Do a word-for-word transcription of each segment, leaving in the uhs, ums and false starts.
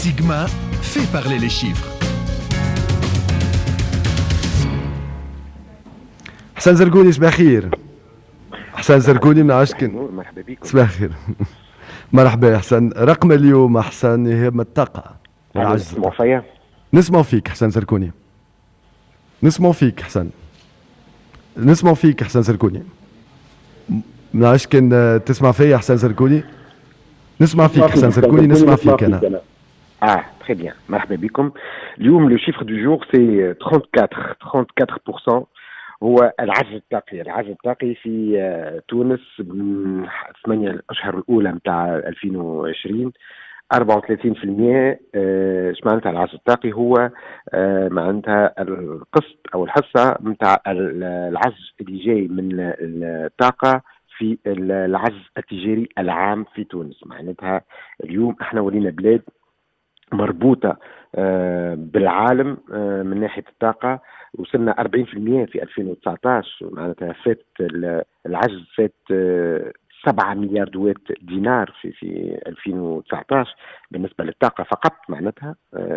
Sigma fait parler les chiffres. حسن زرقوني صباح خير. حسن زرقوني من عشكن. مرحبا بكم. صباح خير. مرحبا يا حسن. رقم اليوم حسن هي من الطاقة والعجز. نسمعوا فيا؟ نسمعوا فيك حسن زرقوني. نسمعوا فيك حسن. نسمعوا فيك حسن زرقوني. من عشكن تسمع فيا حسن زرقوني؟ نسمع فيك حسن زرقوني. نسمع فيك أنا. Ah, très bien. مرحبا بكم. اليوم لو شيفر دو جور سي ثلاثة وأربعين بالمئة. هو العجز الطاقي. العجز الطاقي في تونس من ثمانية الأشهر الأولى متاع ألفين وعشرين أربعة وثلاثين بالمئة. ايش معناتها العجز الطاقي؟ هو معناتها القسط أو الحصة متاع العجز اللي جاي من الطاقة في العجز التجاري العام في تونس. معناتها اليوم احنا ولينا بلاد مربوطة بالعالم من ناحية الطاقة. وصلنا أربعين بالمئة في ألفين وتسعة عشر. معناتها فات العجز فات سبعة مليار دوات دينار في في ألفين وتسعة عشر بالنسبة للطاقة فقط. معناتها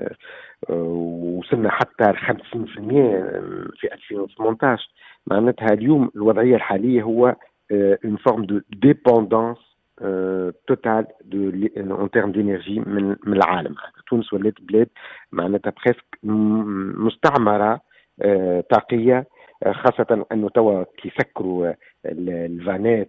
وصلنا حتى خمسين بالمئة في ألفين وثمانية عشر. معناتها اليوم الوضعية الحالية هو une forme de dépendance توتال ان تيرم دينيرجي من من العالم. تونس ولات بلاد معناتها بريسك مستعمره طاقيه، خاصه انه توا كيسكروا الفانات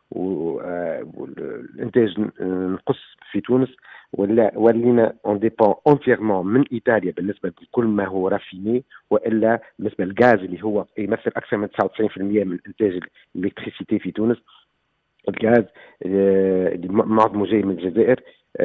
والانتاج نقص في تونس. ولا ولينا اون ديبون اونتيرمون من ايطاليا بالنسبه لكل ما هو رافيني، والا بالنسبه للغاز اللي هو يمثل اكثر من تسعة وتسعين بالمئة من انتاج الالكتريسيتي في تونس. الغاز اللي معظمه جاي من الجزائر.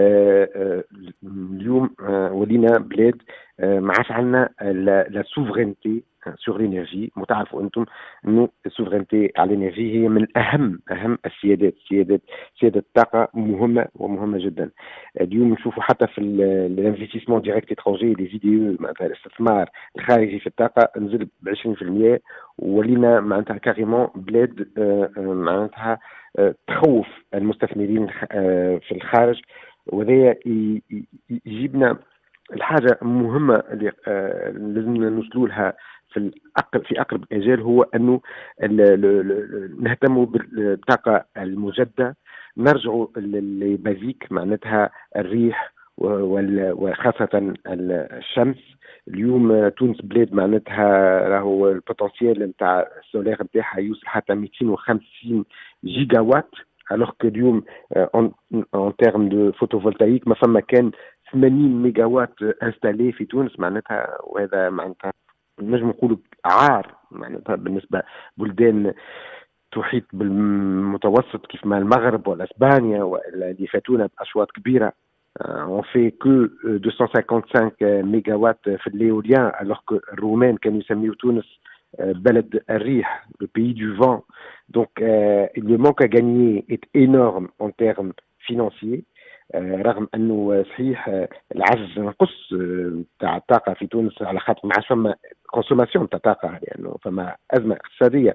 اليوم ولينا بلاد ما عادش عندنا لا سوفرينتي سور لينيرجي. متعرفوا انتم انه السوفرينتي على الانرجي هي من اهم اهم السيادات. سيادات سياده الطاقه مهمه ومهمه جدا. اليوم نشوفوا حتى في الانفستيسمون ديريكت اترونجي لي في دي او، معناتها الاستثمار الخارجي في الطاقه نزل ب عشرين بالمئة. ولينا معناتها كاريمون بلاد معناتها تخوف المستثمرين في الخارج. وهذا يجيبنا الحاجه مهمه اللي لازم نوصلوا لها في الأقل في اقرب اجال، هو انه نهتموا بالطاقه المجدده، نرجعوا للبازيك معناتها الريح وخاصه الشمس. اليوم تونس بلاد معناتها راهو البوتنسيال نتاع السولير نتاعها يوصل حتى مئتين وخمسين جيجا وات، alors que اليوم en termes de photovoltaïque ما فما كان ثمانين ميجا وات انستالي في تونس. معناتها وهذا معناتها نجم نقولوا عار معناتها بالنسبه بلدان تحيط بالمتوسط كيف ما المغرب والاسبانيا واللي فاتونا باشواط كبيره. on fait que deux cent cinquante-cinq ميجا وات في الايوليان، alors que الرومان كانوا يسميوا تونس بلد الريح، le pays du vent. Donc euh, le manque à gagner est énorme en termes financiers. رغم انه صحيح العجز نقص تاع الطاقه في تونس على خاطر ما عادش فما كونسوماسيون تاع طاقه، لانه يعني فما ازمه اقتصاديه.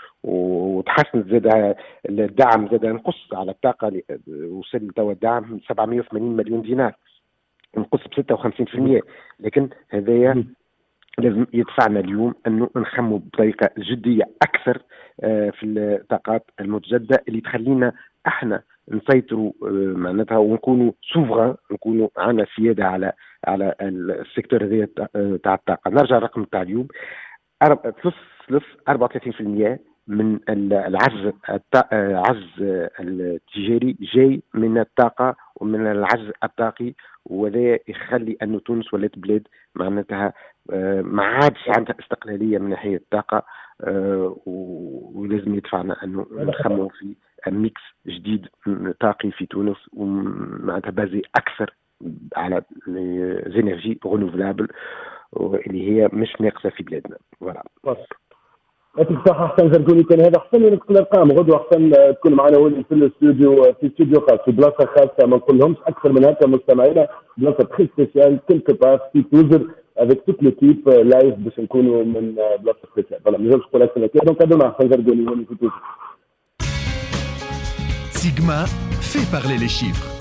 وتحسن زاد الدعم زاد نقص على الطاقه، وصل توا الدعم سبعمئة وثمانين مليون دينار، نقص ب ستة وخمسين بالمئة. لكن هذايا لازم يدفعنا اليوم انه نخموا بطريقه جديه اكثر في الطاقات المتجدده اللي تخلينا احنا نسيطروا معناتها ونكونوا سوفران، نكونوا عندنا سياده على على السيكتور هذا تاع الطاقه. نرجع الرقم تاع اليوم ثلث ثلث أربعة وثلاثين بالمئة من العجز العجز التجاري جاي من الطاقه ومن العجز الطاقي. وذا يخلي انه تونس ولات بلاد معناتها ما عادش عندها استقلاليه من ناحيه الطاقه. ولازم يدفعنا انه نخمم في ميكس جديد طاقي في تونس، ومعناتها بازي اكثر على الانرجي رينوفلابل اللي هي مش ناقصه في بلادنا. فوالا. يعطيك الصحة حسن زرقوني. كان هذا حسن ونكتب الارقام غدوه حسن تكون معنا ولي في الاستوديو في استوديو خاص في بلاصه خاصه ما نقولهمش اكثر من هكا مستمعينا، بلاصه تخي سبيسيال كلك باس في توزر افيك توت ليكيب لايف باش نكونوا من بلاصه سبيسيال. فوالا ما نجمش نقول اكثر من كذا. دونك هذا مع حسن زرقوني ولي في توزر. Sigma fait parler les chiffres.